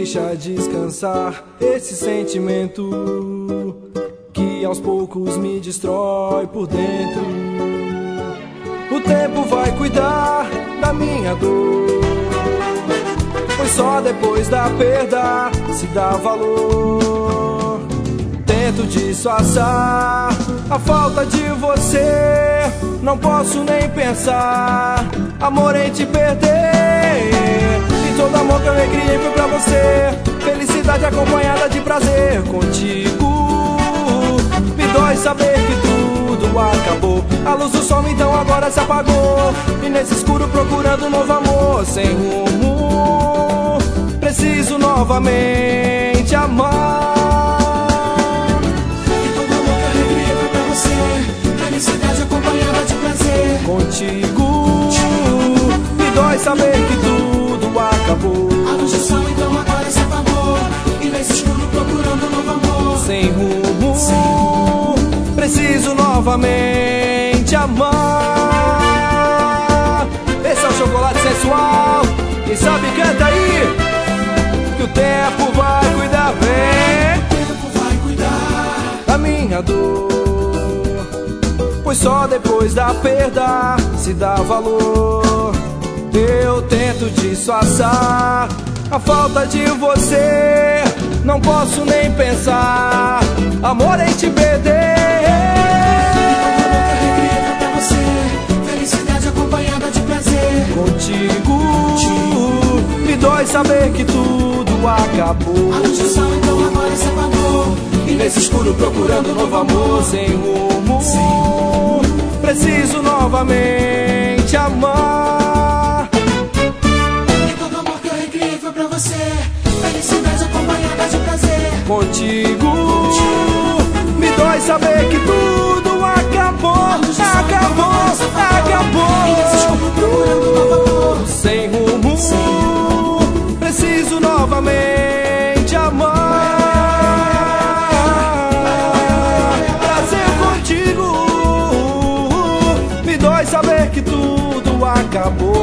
deixa descansar esse sentimento que aos poucos me destrói por dentro. O tempo vai cuidar da minha dor, pois só depois da perda se dá valor. Tento disfarçar a falta de você, não posso nem pensar amor em te perder. E todo amor que eu recriei foi pra você, felicidade acompanhada de prazer contigo. Me dói saber que tudo acabou, a luz do sol então agora se apagou, e nesse escuro procurando um novo amor sem rumo, preciso novamente amar. E todo amor que eu recriei foi pra você, felicidade acompanhada de prazer contigo. Me dói saber que tudo acabou, a luz do sol então agora se apagou, e nesse escuro procurando um novo amor sem rumo, preciso novamente amar. Esse é o chocolate sensual, quem sabe canta aí, que o tempo vai cuidar bem. O tempo vai cuidar da minha dor, pois só depois da perda se dá valor. Eu tento disfarçar a falta de você, não posso nem pensar amor em te perder. Contigo, me dói saber que tudo acabou, a luz do sol então agora se apagou, e nesse escuro procurando um novo amor sem rumo, preciso novamente amar. E todo amor que eu recriei foi pra você, felicidade acompanhada de prazer contigo. Me dói saber que tudo acabou, acabou, acabou, e nesse escuro procurando um novo amor sem rumo, preciso novamente amar. Prazer contigo, me dói saber que tudo acabou,